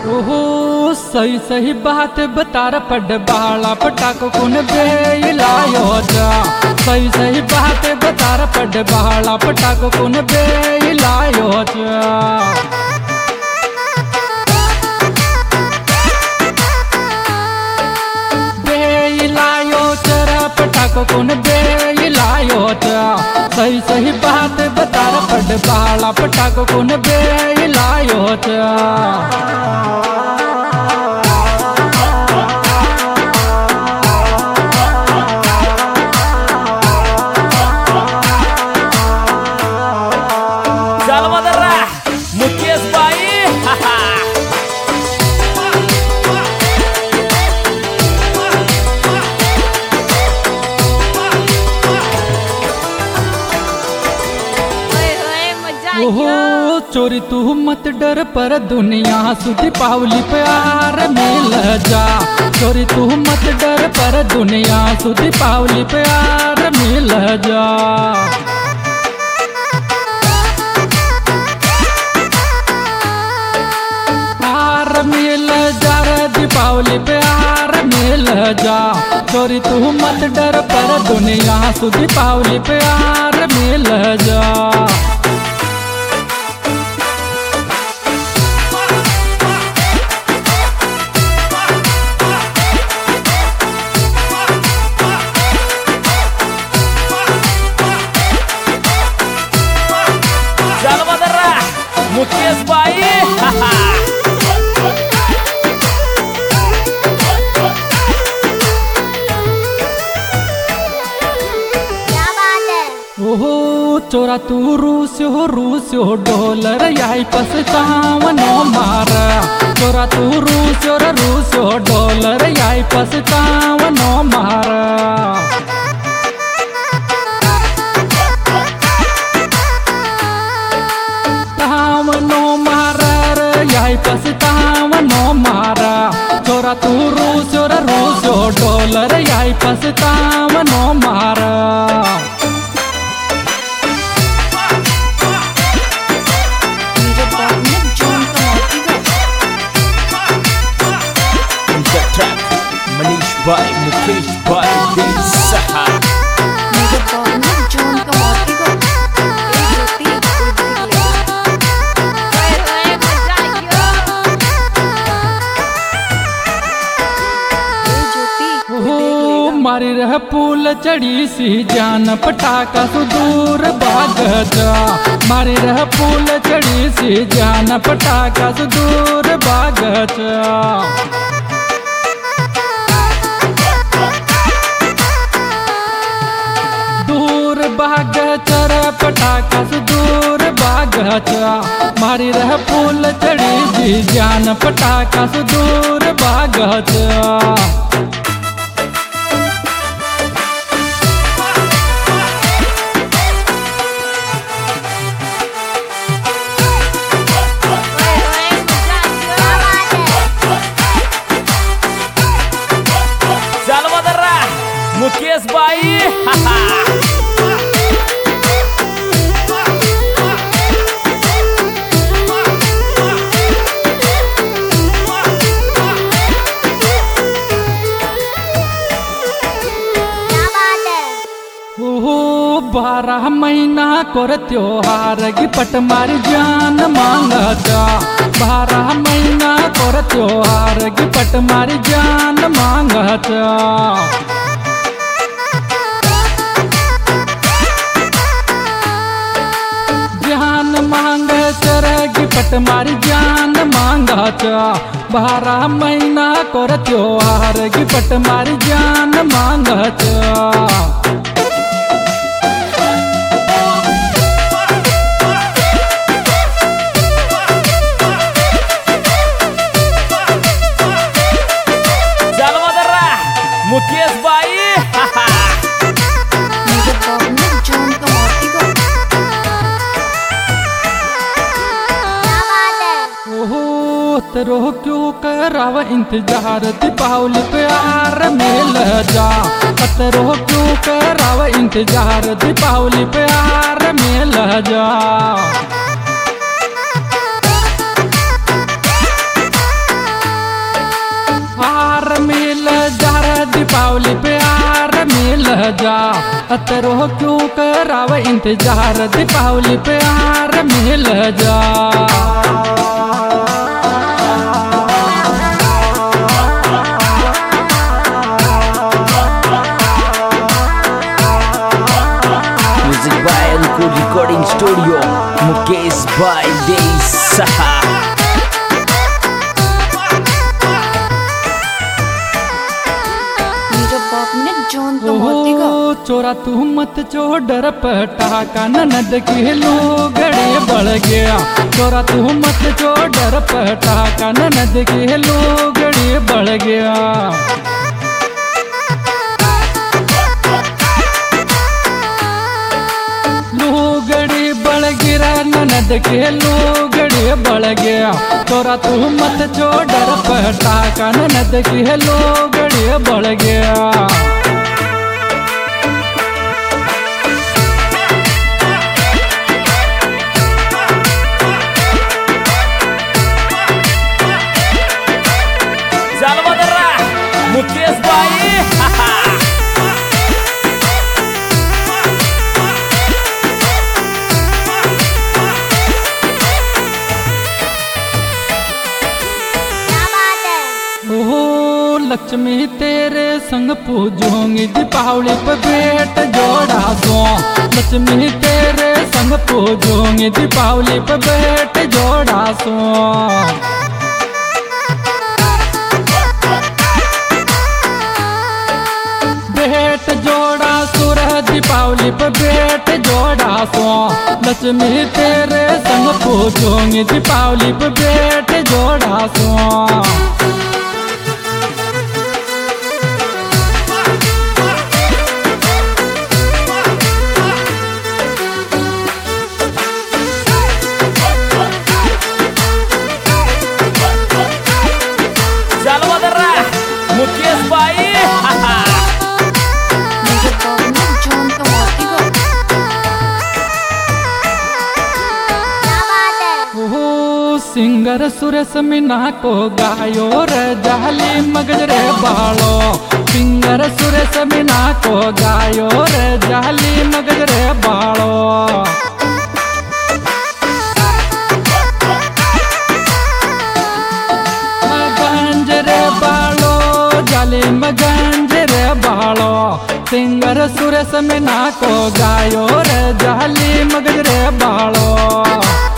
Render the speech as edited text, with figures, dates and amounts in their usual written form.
ओहो सही सही बात बता पड़ बाला पटाको कौन बेलायो जा। सही सही बात बता पड़ बाला पटाको कौन बेलायो जा। बेलायो चरा पटाको कौन बेलायो जा। सही सही बात बता पड़ बाला पटाको कौन बेलायो जा। ओहो चोरी तू मत डर पर दुनिया सुधी पावली प्यार मिल जा। चोरी तू मत डर पर दुनिया सुधी पावली प्यार मिल जा। प्यार मिल जा रे दीपावली प्यार मिल जा। चोरी तू मत डर पर दुनिया सुधी पावली प्यार मिल जा। मुकेश भाई ओहो चोरा तू रूस्यो डॉलर यही पछतावनो मारा। चोरा तू रूस्यो डॉलर यही पछतावनो मारा। यही पछतावनो मारा। चोरा तू रूस्यो डॉलर यही पछतावनो मारा। मनीष भाई मुकेश भाई सहा मारी रह पुल चढ़ी सी जान पटाका सुदूर भाग जा। मारी रह पुल चढ़ी सी जान पटाका सुदूर भाग जा। दूर भाग चर पटाका सुदूर भाग जा। मारी रह पुल चढ़ी सी जान पटाका सुदूर भाग जा। मुकेश भाई ओहो 12 महीना कर त्योहार गिपट मारी जान मांगता। 12 महीना कर त्योहार गिपट मारी जान मांगता। जान मांग चरगी पट मारी जान मांगता। 12 महीना कर त्योहार गिपट मारी जान मांगता। मुकेश भाई तरो क्यों कराव इंतजार दीपावली प्यार मिल जा। तरो क्यों कराव इंतजार दीपावली प्यार मिल जा। जा। अतरो क्यों कराव इंतजार, दीपावली पे यार मिल जा। Music by Ankur recording studio, Mukesh भाई देश सहा। ओहो चोरा तू मत चो डर पटाका, ननद के लोगड़े बढ़ गया। चोरा तू मत चो डर पटाका, ननद के लोगड़े बढ़ गया। लोगड़े बढ़ गिरा, ननद के लोगड़े बढ़ गया। चोरा तू मत चो डर पटाका, ननद के लोगड़े बढ़ गया। मुकेश भाई ओहो लक्ष्मी तेरे संग पूजूंगी, दीपावली पे भेंट जोड़ा सो। लक्ष्मी तेरे संग पूजूंगी, दीपावली पे भेंट जोड़ा सो। भेंट जोड़ा सुर दीपावली पे भेंट जोड़ा सो। लक्ष्मी तेरे संग पूजूंगी, दीपावली पे भेंट जोड़ा सो। मुकेश भाई सिंगर सुरेश मीना को गायो रे जाली मगज रे बालो। सिंगर सुरेश मीना को गायो रे जाली मगज रे बालो। मगंज रे बालो जाली मगंज रे बालो। सिंगर सुरेश मीना को गायो रे जाली मगज रे बालो।